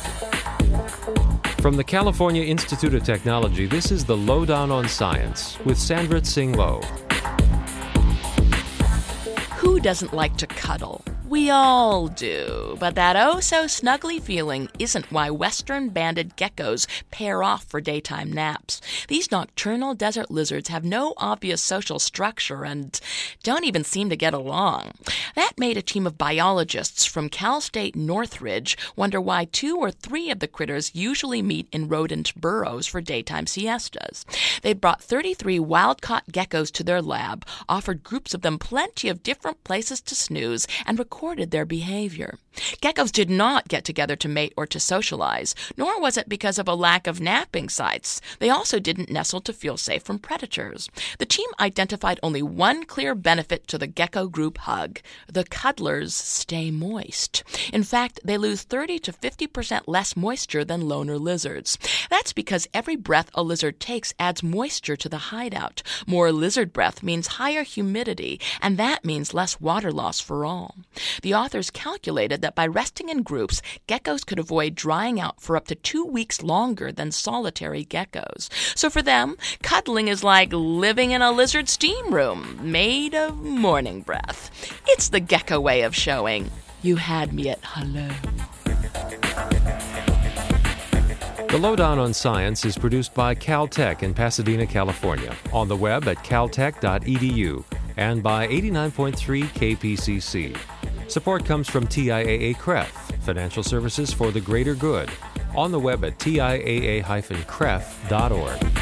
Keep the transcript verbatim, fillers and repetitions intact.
From the California Institute of Technology, this is the Lowdown on Science with Sandra Tsing Loh. Who doesn't like to cuddle? We all do, but that oh-so-snuggly feeling isn't why western banded geckos pair off for daytime naps. These nocturnal desert lizards have no obvious social structure and don't even seem to get along. That made a team of biologists from Cal State Northridge wonder why two or three of the critters usually meet in rodent burrows for daytime siestas. They brought thirty-three wild-caught geckos to their lab, offered groups of them plenty of different places to snooze, and recorded their behavior. Geckos did not get together to mate or to socialize, nor was it because of a lack of napping sites. They also didn't nestle to feel safe from predators. The team identified only one clear benefit to the gecko group hug. The cuddlers stay moist. In fact, they lose thirty to fifty percent less moisture than loner lizards. That's because every breath a lizard takes adds moisture to the hideout. More lizard breath means higher humidity, and that means less water loss for all. The authors calculated that by resting in groups, geckos could avoid drying out for up to two weeks longer than solitary geckos. So for them, cuddling is like living in a lizard steam room made of morning breath. It's the gecko way of showing, you had me at hello. The Lowdown on Science is produced by Caltech in Pasadena, California, on the web at caltech dot e d u and by eighty-nine point three K P C C. Support comes from T I A A C R E F, Financial Services for the Greater Good, on the web at T I A A dash C R E F dot org.